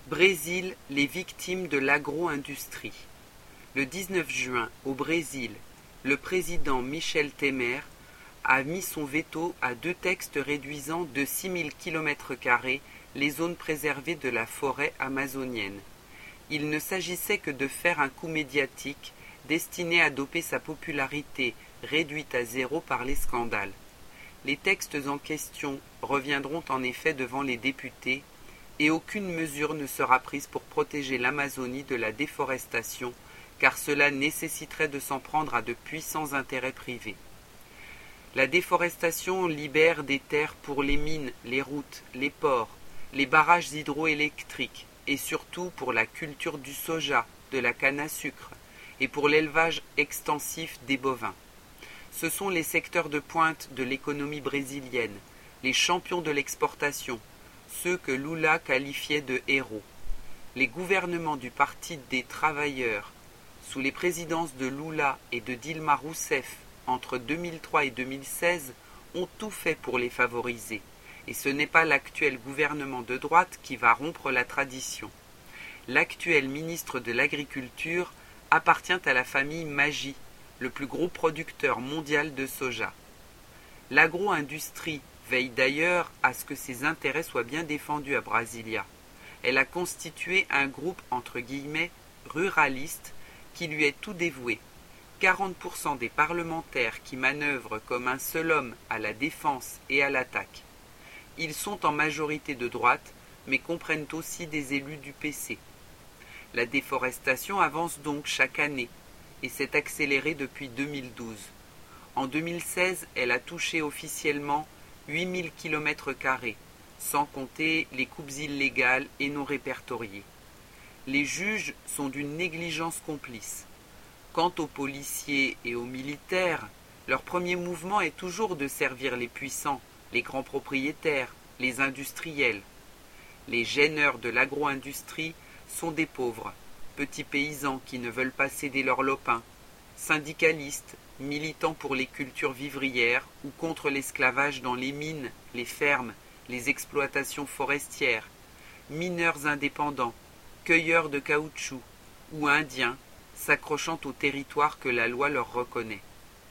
Brésil, les victimes de l'agro-industrie. Le 19 juin, au Brésil, le président Michel Temer a mis son veto à 2 textes réduisant de 6000 km² les zones préservées de la forêt amazonienne. Il ne s'agissait que de faire un coup médiatique destiné à doper sa popularité réduite à zéro par les scandales. Les textes en question reviendront en effet devant les députés et aucune mesure ne sera prise pour protéger l'Amazonie de la déforestation, car cela nécessiterait de s'en prendre à de puissants intérêts privés. La déforestation libère des terres pour les mines, les routes, les ports, les barrages hydroélectriques et surtout pour la culture du soja, de la canne à sucre et pour l'élevage extensif des bovins. Ce sont les secteurs de pointe de l'économie brésilienne, les champions de l'exportation, ceux que Lula qualifiait de héros. Les gouvernements du Parti des travailleurs, sous les présidences de Lula et de Dilma Rousseff entre 2003 et 2016, ont tout fait pour les favoriser. Et ce n'est pas l'actuel gouvernement de droite qui va rompre la tradition. L'actuel ministre de l'Agriculture appartient à la famille Maggi, le plus gros producteur mondial de soja. L'agro-industrie veille d'ailleurs à ce que ses intérêts soient bien défendus à Brasilia. Elle a constitué un groupe entre guillemets ruraliste qui lui est tout dévoué. 40% des parlementaires qui manœuvrent comme un seul homme à la défense et à l'attaque. Ils sont en majorité de droite, mais comprennent aussi des élus du PC. La déforestation avance donc chaque année et s'est accélérée depuis 2012. En 2016, elle a touché officiellement 8000 km², sans compter les coupes illégales et non répertoriées. Les juges sont d'une négligence complice. Quant aux policiers et aux militaires, leur premier mouvement est toujours de servir les puissants, les grands propriétaires, les industriels. Les gêneurs de l'agro-industrie sont des pauvres, petits paysans qui ne veulent pas céder leur lopin, syndicalistes, militants pour les cultures vivrières ou contre l'esclavage dans les mines, les fermes, les exploitations forestières, mineurs indépendants, cueilleurs de caoutchouc ou indiens s'accrochant au territoire que la loi leur reconnaît.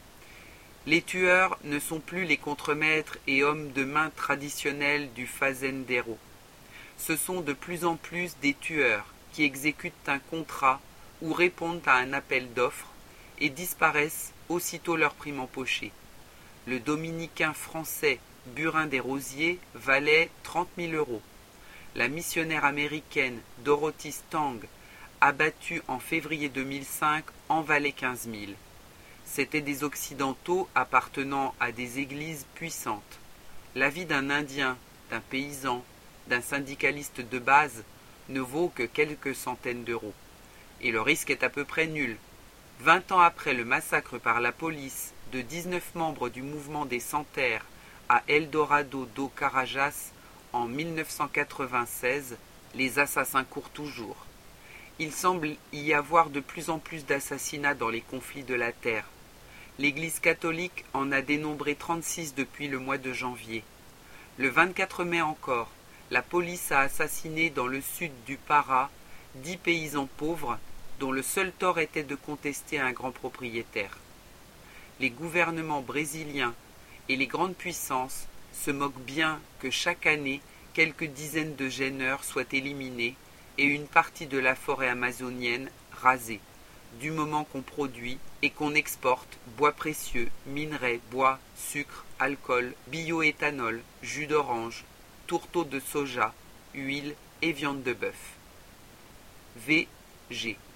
Les tueurs ne sont plus les contremaîtres et hommes de main traditionnels du fazendero. Ce sont de plus en plus des tueurs qui exécutent un contrat ou répondent à un appel d'offres et disparaissent aussitôt leur prime empochée. Le dominicain français Burin des Rosiers valait 30 000 €. La missionnaire américaine Dorothy Stang, abattue en février 2005, en valait 15 000. C'étaient des occidentaux appartenant à des églises puissantes. La vie d'un Indien, d'un paysan, d'un syndicaliste de base ne vaut que quelques centaines d'euros. Et le risque est à peu près nul. 20 ans après le massacre par la police de 19 membres du mouvement des Sans-Terre à Eldorado do Carajás en 1996, les assassins courent toujours. Il semble y avoir de plus en plus d'assassinats dans les conflits de la terre. L'Église catholique en a dénombré 36 depuis le mois de janvier. Le 24 mai encore, la police a assassiné dans le sud du Pará 10 paysans pauvres dont le seul tort était de contester un grand propriétaire. Les gouvernements brésiliens et les grandes puissances se moquent bien que chaque année, quelques dizaines de gêneurs soient éliminés et une partie de la forêt amazonienne rasée, du moment qu'on produit et qu'on exporte bois précieux, minerais, bois, sucre, alcool, bioéthanol, jus d'orange, tourteaux de soja, huile et viande de bœuf. V.G.